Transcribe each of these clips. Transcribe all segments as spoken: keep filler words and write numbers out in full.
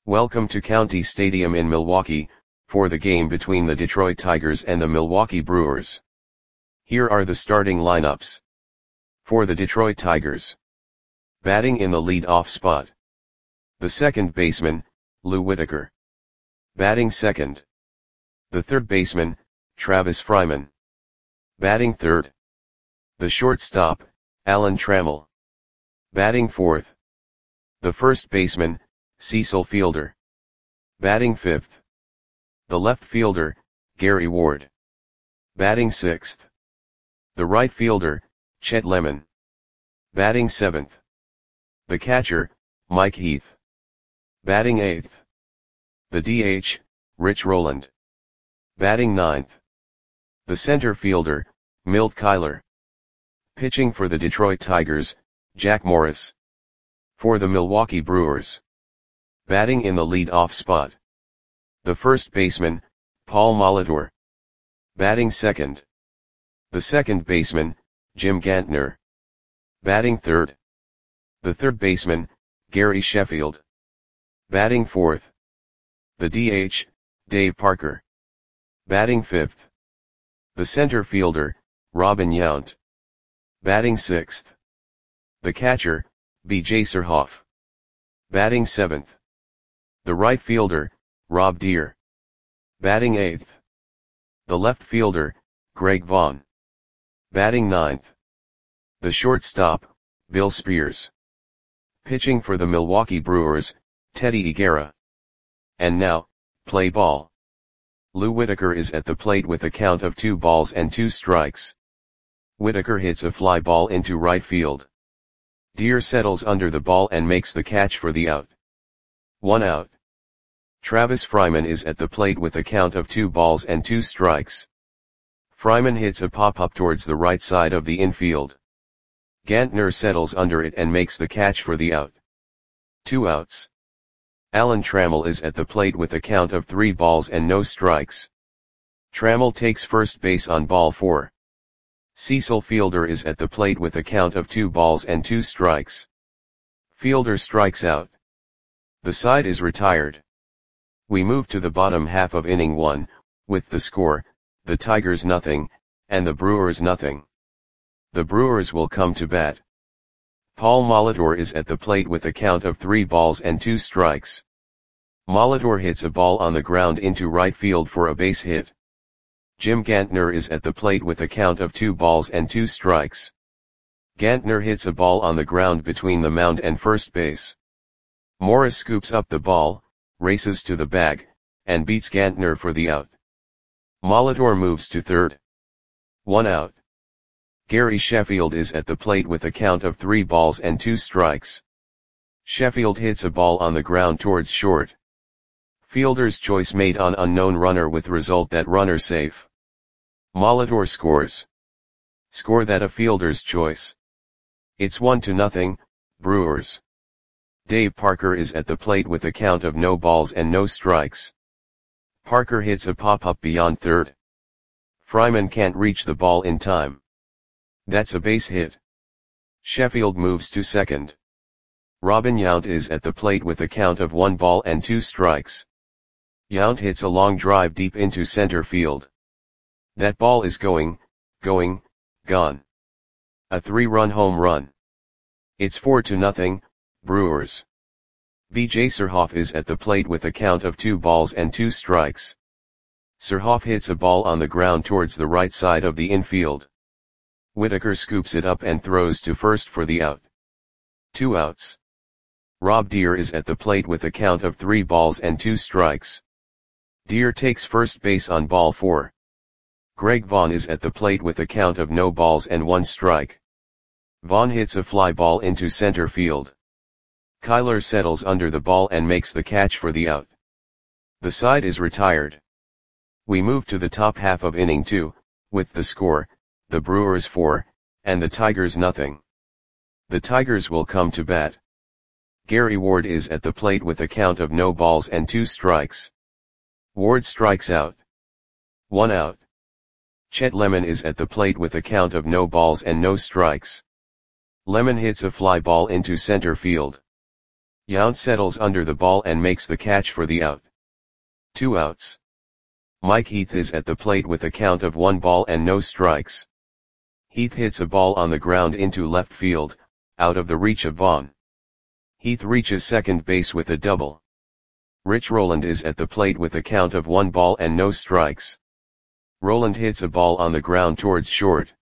Welcome to County Stadium in Milwaukee, for the game between the Detroit Tigers and the Milwaukee Brewers. Here are the starting lineups. For the Detroit Tigers. Batting in the lead-off spot. The second baseman, Lou Whitaker. Batting second. The third baseman, Travis Fryman. Batting third. The shortstop, Alan Trammell. Batting fourth. The first baseman, Cecil Fielder. Batting fifth. The left fielder, Gary Ward. Batting sixth. The right fielder, Chet Lemon. Batting seventh. The catcher, Mike Heath. Batting eighth. The D H, Rich Rowland. Batting ninth. The center fielder, Milt Kyler. Pitching for the Detroit Tigers, Jack Morris. For the Milwaukee Brewers. Batting in the lead-off spot. The first baseman, Paul Molitor. Batting second. The second baseman, Jim Gantner. Batting third. The third baseman, Gary Sheffield. Batting fourth. The D H, Dave Parker. Batting fifth. The center fielder, Robin Yount. Batting sixth. The catcher, B J Surhoff. Batting seventh. The right fielder, Rob Deer. Batting eighth. The left fielder, Greg Vaughn. Batting ninth. The shortstop, Bill Spears. Pitching for the Milwaukee Brewers, Teddy Higuera. And now, play ball. Lou Whitaker is at the plate with a count of two balls and two strikes. Whitaker hits a fly ball into right field. Deer settles under the ball and makes the catch for the out. One out. Travis Fryman is at the plate with a count of two balls and two strikes. Fryman hits a pop-up towards the right side of the infield. Gantner settles under it and makes the catch for the out. Two outs. Alan Trammell is at the plate with a count of three balls and no strikes. Trammell takes first base on ball four. Cecil Fielder is at the plate with a count of two balls and two strikes. Fielder strikes out. The side is retired. We move to the bottom half of inning one, with the score, the Tigers nothing, and the Brewers nothing. The Brewers will come to bat. Paul Molitor is at the plate with a count of three balls and two strikes. Molitor hits a ball on the ground into right field for a base hit. Jim Gantner is at the plate with a count of two balls and two strikes. Gantner hits a ball on the ground between the mound and first base. Morris scoops up the ball, races to the bag, and beats Gantner for the out. Molitor moves to third. One out. Gary Sheffield is at the plate with a count of three balls and two strikes. Sheffield hits a ball on the ground towards short. Fielder's choice made on unknown runner with result that runner safe. Molitor scores. Score that a fielder's choice. It's one to nothing, Brewers. Dave Parker is at the plate with a count of no balls and no strikes. Parker hits a pop-up beyond third. Fryman can't reach the ball in time. That's a base hit. Sheffield moves to second. Robin Yount is at the plate with a count of one ball and two strikes. Yount hits a long drive deep into center field. That ball is going, going, gone. A three-run home run. It's four to nothing, Brewers. B J Surhoff is at the plate with a count of two balls and two strikes. Surhoff hits a ball on the ground towards the right side of the infield. Whitaker scoops it up and throws to first for the out. Two outs. Rob Deer is at the plate with a count of three balls and two strikes. Deer takes first base on ball four. Greg Vaughn is at the plate with a count of no balls and one strike. Vaughn hits a fly ball into center field. Kyler settles under the ball and makes the catch for the out. The side is retired. We move to the top half of inning two, with the score, the Brewers four, and the Tigers nothing. The Tigers will come to bat. Gary Ward is at the plate with a count of no balls and two strikes. Ward strikes out. One out. Chet Lemon is at the plate with a count of no balls and no strikes. Lemon hits a fly ball into center field. Yount settles under the ball and makes the catch for the out. Two outs. Mike Heath is at the plate with a count of one ball and no strikes. Heath hits a ball on the ground into left field, out of the reach of Vaughn. Heath reaches second base with a double. Rich Rowland is at the plate with a count of one ball and no strikes. Rowland hits a ball on the ground towards short.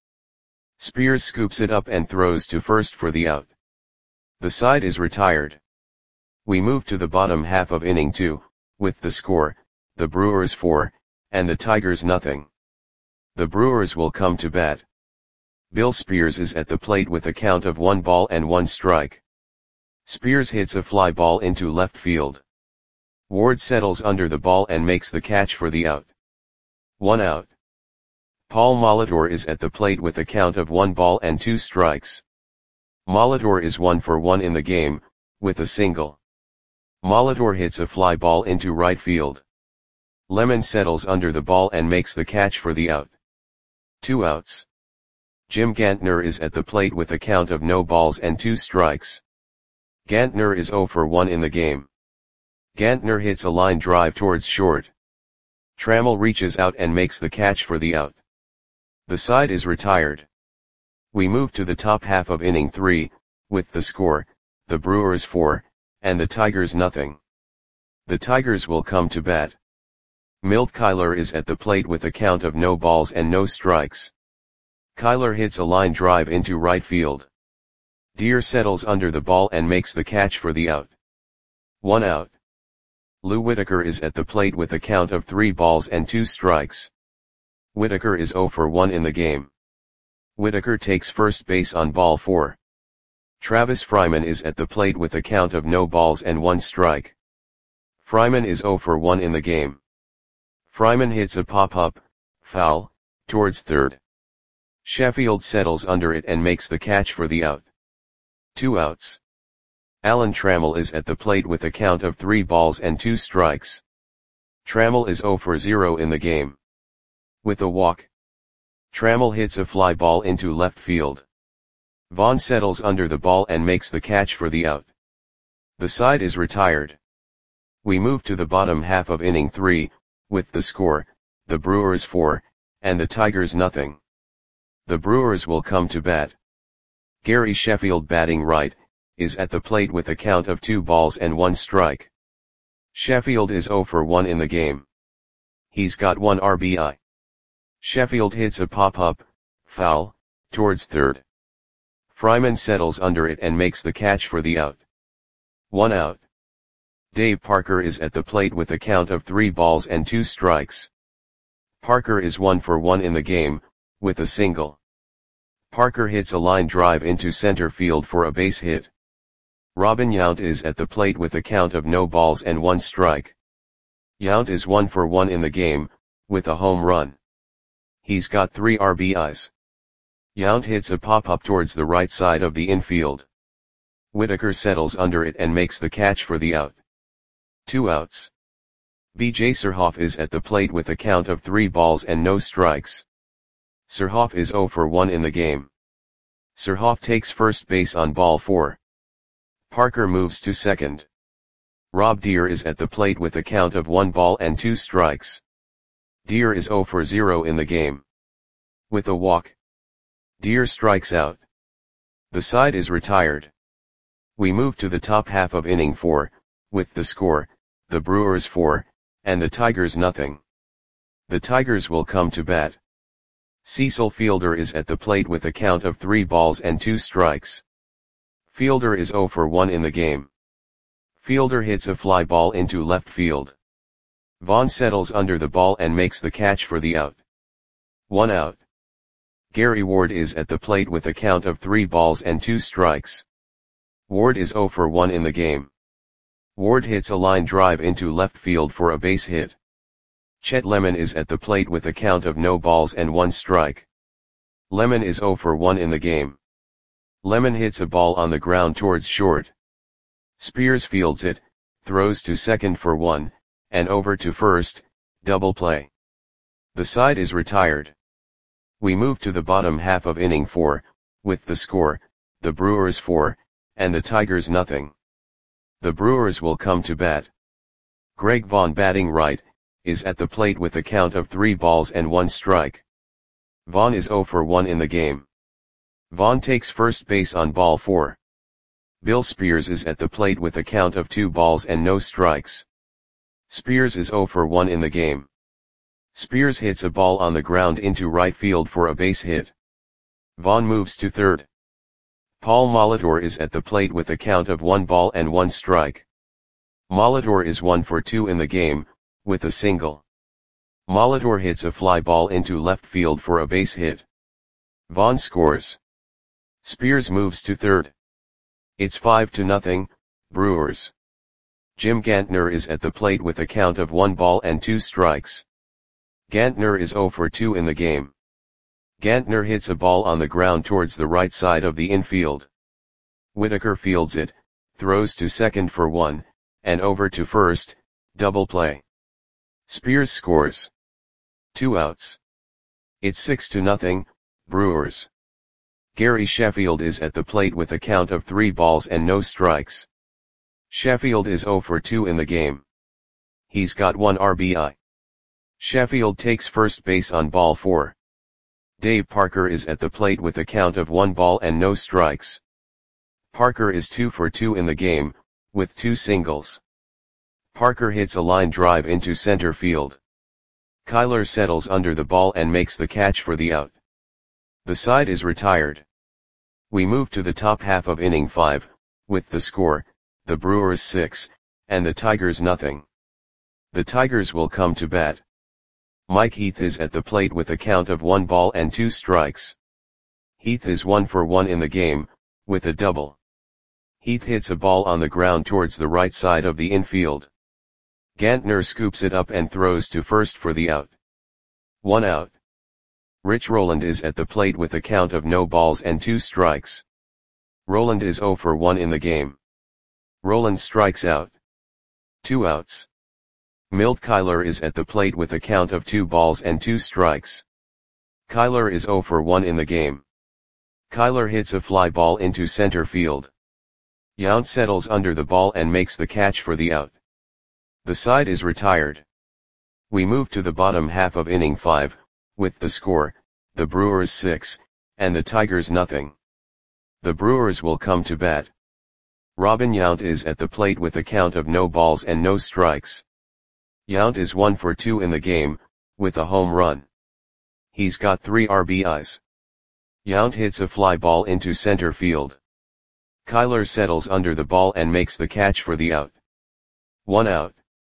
Spears scoops it up and throws to first for the out. The side is retired. We move to the bottom half of inning two, with the score, the Brewers four, and the Tigers nothing. The Brewers will come to bat. Bill Spears is at the plate with a count of one ball and one strike. Spears hits a fly ball into left field. Ward settles under the ball and makes the catch for the out. One out. Paul Molitor is at the plate with a count of one ball and two strikes. Molitor is one for one in the game, with a single. Molitor hits a fly ball into right field. Lemon settles under the ball and makes the catch for the out. Two outs. Jim Gantner is at the plate with a count of no balls and two strikes. Gantner is zero for one in the game. Gantner hits a line drive towards short. Trammell reaches out and makes the catch for the out. The side is retired. We move to the top half of inning three, with the score, the Brewers four, and the Tigers nothing. The Tigers will come to bat. Milt Kyler is at the plate with a count of no balls and no strikes. Kyler hits a line drive into right field. Deere settles under the ball and makes the catch for the out. One out. Lou Whitaker is at the plate with a count of three balls and two strikes. Whitaker is zero for one in the game. Whitaker takes first base on ball four. Travis Fryman is at the plate with a count of no balls and one strike. Fryman is zero for one in the game. Fryman hits a pop-up, foul, towards third. Sheffield settles under it and makes the catch for the out. Two outs. Alan Trammell is at the plate with a count of three balls and two strikes. Trammell is zero for zero in the game. With a walk. Trammell hits a fly ball into left field. Vaughn settles under the ball and makes the catch for the out. The side is retired. We move to the bottom half of inning three, with the score, the Brewers four, and the Tigers nothing. The Brewers will come to bat. Gary Sheffield, batting right, is at the plate with a count of two balls and one strike. Sheffield is zero for one in the game. He's got one R B I. Sheffield hits a pop-up, foul, towards third. Fryman settles under it and makes the catch for the out. One out. Dave Parker is at the plate with a count of three balls and two strikes. Parker is one for one in the game, with a single. Parker hits a line drive into center field for a base hit. Robin Yount is at the plate with a count of no balls and one strike. Yount is one for one in the game, with a home run. He's got three R B Is. Yount hits a pop-up towards the right side of the infield. Whitaker settles under it and makes the catch for the out. Two outs. B J Surhoff is at the plate with a count of three balls and no strikes. Surhoff is zero for one in the game. Surhoff takes first base on ball four. Parker moves to second. Rob Deere is at the plate with a count of one ball and two strikes. Deere is zero for zero in the game. With a walk. Deere strikes out. The side is retired. We move to the top half of inning four, with the score, the Brewers four, and the Tigers nothing. The Tigers will come to bat. Cecil Fielder is at the plate with a count of three balls and two strikes. Fielder is zero for one in the game. Fielder hits a fly ball into left field. Vaughn settles under the ball and makes the catch for the out. One out. Gary Ward is at the plate with a count of three balls and two strikes. Ward is zero for one in the game. Ward hits a line drive into left field for a base hit. Chet Lemon is at the plate with a count of no balls and one strike. Lemon is zero for one in the game. Lemon hits a ball on the ground towards short. Spears fields it, throws to second for one, and over to first, double play. The side is retired. We move to the bottom half of inning four, with the score, the Brewers four, and the Tigers nothing. The Brewers will come to bat. Greg Vaughn, batting right, is at the plate with a count of three balls and one strike. Vaughn is oh for one in the game. Vaughn takes first base on ball four. Bill Spears is at the plate with a count of two balls and no strikes. Spears is oh for one in the game. Spears hits a ball on the ground into right field for a base hit. Vaughn moves to third. Paul Molitor is at the plate with a count of one ball and one strike. Molitor is one for two in the game, with a single. Molitor hits a fly ball into left field for a base hit. Vaughn scores. Spears moves to third. It's five to nothing, Brewers. Jim Gantner is at the plate with a count of one ball and two strikes. Gantner is oh for two in the game. Gantner hits a ball on the ground towards the right side of the infield. Whitaker fields it, throws to second for one, and over to first, double play. Spears scores. Two outs. It's six to nothing, Brewers. Gary Sheffield is at the plate with a count of three balls and no strikes. Sheffield is oh for two in the game. He's got one R B I. Sheffield takes first base on ball four. Dave Parker is at the plate with a count of one ball and no strikes. Parker is two for two in the game, with two singles. Parker hits a line drive into center field. Kyler settles under the ball and makes the catch for the out. The side is retired. We move to the top half of inning five, with the score, the Brewers six, and the Tigers nothing. The Tigers will come to bat. Mike Heath is at the plate with a count of one ball and two strikes. Heath is one for one in the game, with a double. Heath hits a ball on the ground towards the right side of the infield. Gantner scoops it up and throws to first for the out. One out. Rich Rowland is at the plate with a count of no balls and two strikes. Rowland is oh for one in the game. Rowland strikes out. Two outs. Milt Kyler is at the plate with a count of two balls and two strikes. Kyler is oh for one in the game. Kyler hits a fly ball into center field. Yount settles under the ball and makes the catch for the out. The side is retired. We move to the bottom half of inning five, with the score, the Brewers six, and the Tigers nothing. The Brewers will come to bat. Robin Yount is at the plate with a count of no balls and no strikes. Yount is one for two in the game, with a home run. He's got three R B Is. Yount hits a fly ball into center field. Kyler settles under the ball and makes the catch for the out. One out.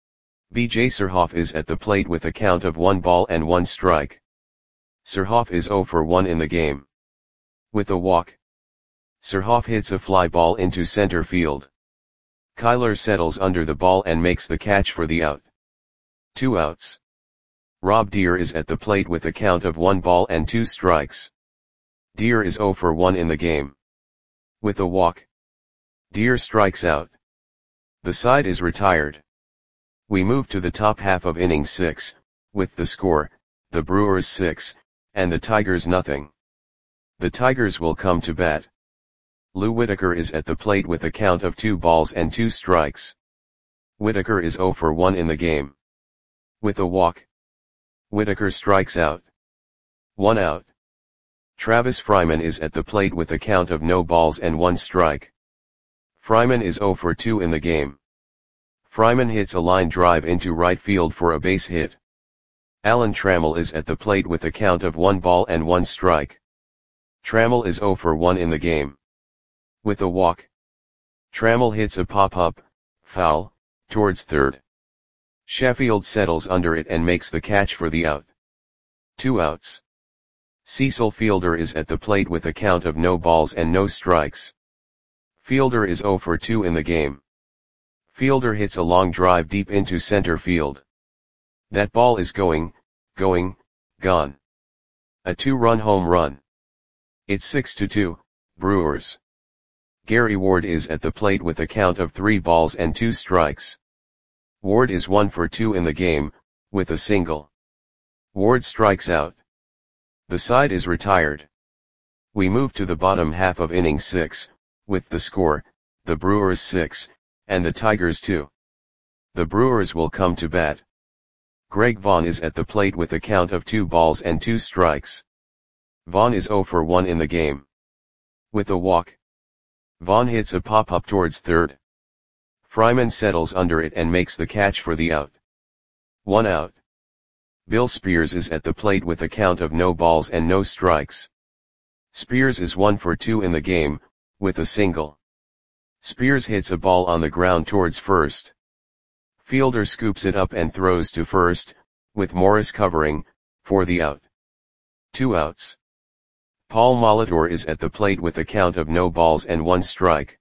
B J Surhoff is at the plate with a count of one ball and one strike. Surhoff is oh for one in the game. With a walk. Surhoff hits a fly ball into center field. Kyler settles under the ball and makes the catch for the out. Two outs. Rob Deer is at the plate with a count of one ball and two strikes. Deer is oh for one in the game. With a walk. Deer strikes out. The side is retired. We move to the top half of inning six, with the score, the Brewers six, and the Tigers nothing. The Tigers will come to bat. Lou Whitaker is at the plate with a count of two balls and two strikes. Whitaker is oh for one in the game. With a walk. Whitaker strikes out. One out. Travis Fryman is at the plate with a count of no balls and one strike. Fryman is oh for two in the game. Fryman hits a line drive into right field for a base hit. Alan Trammell is at the plate with a count of one ball and one strike. Trammell is oh for one in the game. With a walk. Trammell hits a pop-up, foul, towards third. Sheffield settles under it and makes the catch for the out. Two outs. Cecil Fielder is at the plate with a count of no balls and no strikes. Fielder is oh for two in the game. Fielder hits a long drive deep into center field. That ball is going, going, gone. A two-run home run. It's six to two, Brewers. Gary Ward is at the plate with a count of three balls and two strikes. Ward is one for two in the game, with a single. Ward strikes out. The side is retired. We move to the bottom half of inning six, with the score, the Brewers six, and the Tigers two. The Brewers will come to bat. Greg Vaughn is at the plate with a count of two balls and two strikes. Vaughn is oh for one in the game. With a walk, Vaughn hits a pop-up towards third. Fryman settles under it and makes the catch for the out. One out. Bill Spears is at the plate with a count of no balls and no strikes. Spears is one for two in the game, with a single. Spears hits a ball on the ground towards first. Fielder scoops it up and throws to first, with Morris covering, for the out. Two outs. Paul Molitor is at the plate with a count of no balls and one strike.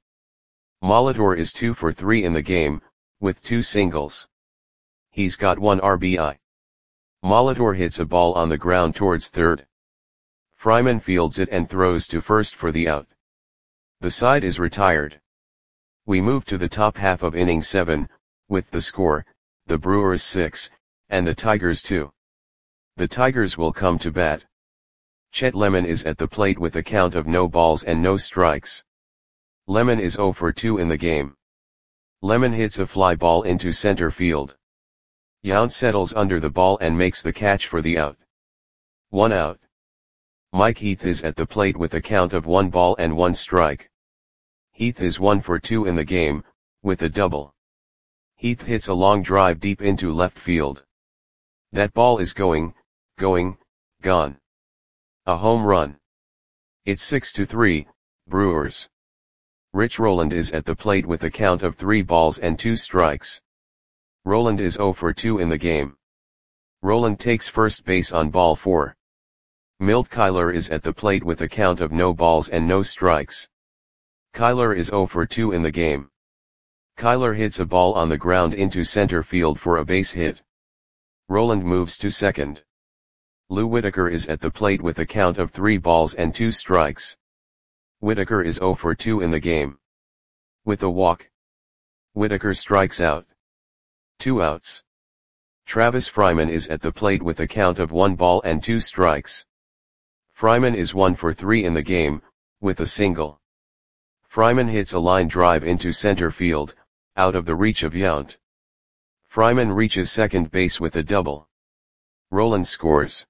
Molitor is two for three in the game, with two singles. He's got one R B I. Molitor hits a ball on the ground towards third. Fryman fields it and throws to first for the out. The side is retired. We move to the top half of inning seven, with the score, the Brewers six, and the Tigers two. The Tigers will come to bat. Chet Lemon is at the plate with a count of no balls and no strikes. Lemon is oh for two in the game. Lemon hits a fly ball into center field. Yount settles under the ball and makes the catch for the out. One out. Mike Heath is at the plate with a count of one ball and one strike. Heath is one for two in the game, with a double. Heath hits a long drive deep into left field. That ball is going, going, gone. A home run. It's six to three, Brewers. Rich Rowland is at the plate with a count of three balls and two strikes. Rowland is oh for two in the game. Rowland takes first base on ball four. Milt Kyler is at the plate with a count of no balls and no strikes. Kyler is oh for two in the game. Kyler hits a ball on the ground into center field for a base hit. Rowland moves to second. Lou Whitaker is at the plate with a count of three balls and two strikes. Whitaker is oh for two in the game. With a walk, Whitaker strikes out. Two outs. Travis Fryman is at the plate with a count of one ball and two strikes. Fryman is one for three in the game, with a single. Fryman hits a line drive into center field, out of the reach of Yount. Fryman reaches second base with a double. Rowland scores.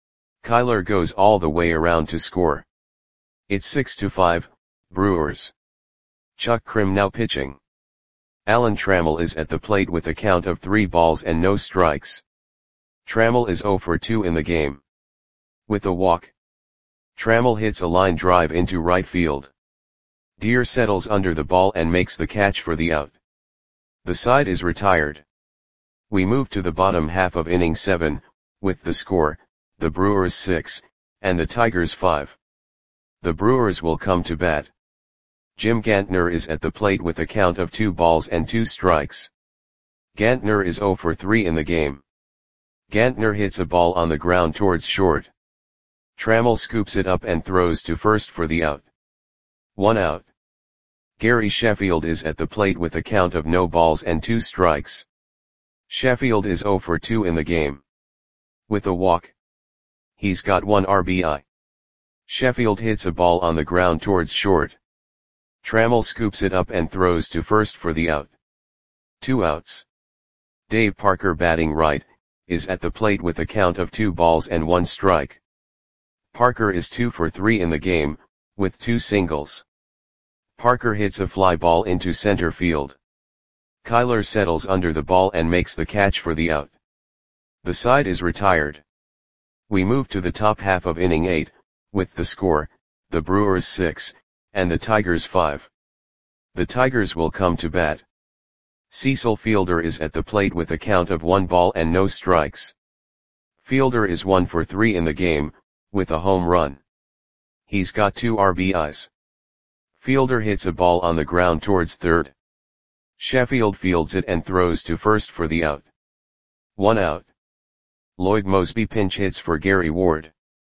Kyler goes all the way around to score. It's six to five, Brewers. Chuck Krim now pitching. Alan Trammell is at the plate with a count of three balls and no strikes. Trammell is oh for two in the game. With a walk, Trammell hits a line drive into right field. Deer settles under the ball and makes the catch for the out. The side is retired. We move to the bottom half of inning seven, with the score, the Brewers six, and the Tigers five. The Brewers will come to bat. Jim Gantner is at the plate with a count of two balls and two strikes. Gantner is oh for three in the game. Gantner hits a ball on the ground towards short. Trammell scoops it up and throws to first for the out. One out. Gary Sheffield is at the plate with a count of no balls and two strikes. Sheffield is oh for two in the game. With a walk, he's got one R B I. Sheffield hits a ball on the ground towards short. Trammell scoops it up and throws to first for the out. Two outs. Dave Parker, batting right, is at the plate with a count of two balls and one strike. Parker is two for three in the game, with two singles. Parker hits a fly ball into center field. Kyler settles under the ball and makes the catch for the out. The side is retired. We move to the top half of inning eight, with the score, the Brewers six, and the Tigers five. The Tigers will come to bat. Cecil Fielder is at the plate with a count of one ball and no strikes. Fielder is one for three in the game, with a home run. He's got two R B Is. Fielder hits a ball on the ground towards third. Sheffield fields it and throws to first for the out. One out. Lloyd Mosby pinch hits for Gary Ward.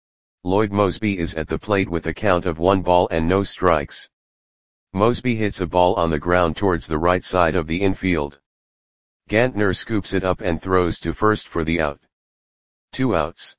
Lloyd Mosby is at the plate with a count of one ball and no strikes. Mosby hits a ball on the ground towards the right side of the infield. Gantner scoops it up and throws to first for the out. Two outs.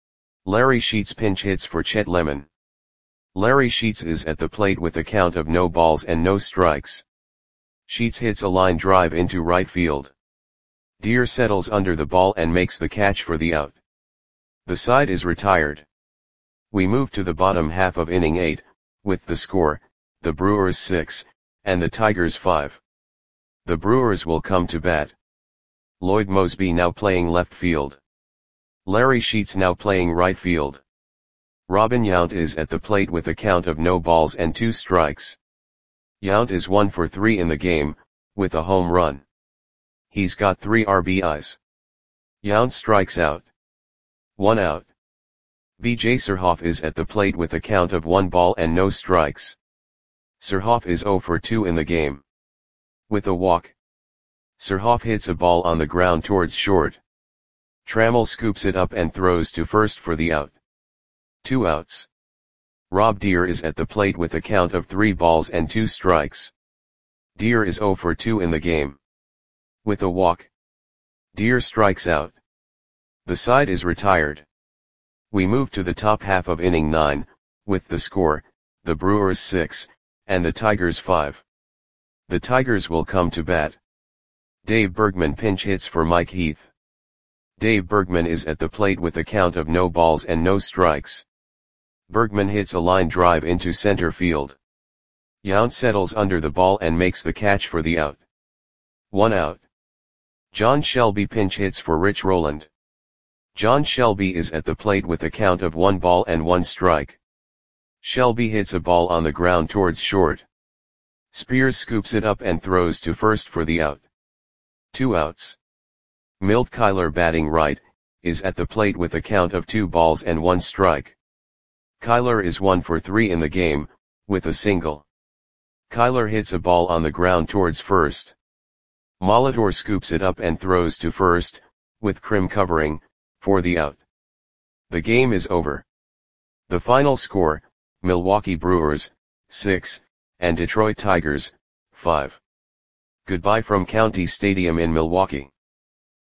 Larry Sheets pinch hits for Chet Lemon. Larry Sheets is at the plate with a count of no balls and no strikes. Sheets hits a line drive into right field. Deer settles under the ball and makes the catch for the out. The side is retired. We move to the bottom half of inning eight, with the score, the Brewers six, and the Tigers five. The Brewers will come to bat. Lloyd Moseby now playing left field. Larry Sheets now playing right field. Robin Yount is at the plate with a count of no balls and two strikes. Yount is one for three in the game, with a home run. He's got three R B Is. Yount strikes out. One out. B J Surhoff is at the plate with a count of one ball and no strikes. Surhoff is zero for two in the game. With a walk. Surhoff hits a ball on the ground towards short. Trammell scoops it up and throws to first for the out. Two outs. Rob Deer is at the plate with a count of three balls and two strikes. Deer is zero for two in the game. With a walk. Deer strikes out. The side is retired. We move to the top half of inning nine, with the score, the Brewers six, and the Tigers five. The Tigers will come to bat. Dave Bergman pinch hits for Mike Heath. Dave Bergman is at the plate with a count of no balls and no strikes. Bergman hits a line drive into center field. Yount settles under the ball and makes the catch for the out. One out. John Shelby pinch hits for Rich Rowland. John Shelby is at the plate with a count of one ball and one strike. Shelby hits a ball on the ground towards short. Spears scoops it up and throws to first for the out. Two outs. Milt Kyler batting right, is at the plate with a count of two balls and one strike. Kyler is one for three in the game, with a single. Kyler hits a ball on the ground towards first. Molitor scoops it up and throws to first, with Krim covering, for the out. The game is over. The final score, Milwaukee Brewers, six, and Detroit Tigers, five. Goodbye from County Stadium in Milwaukee.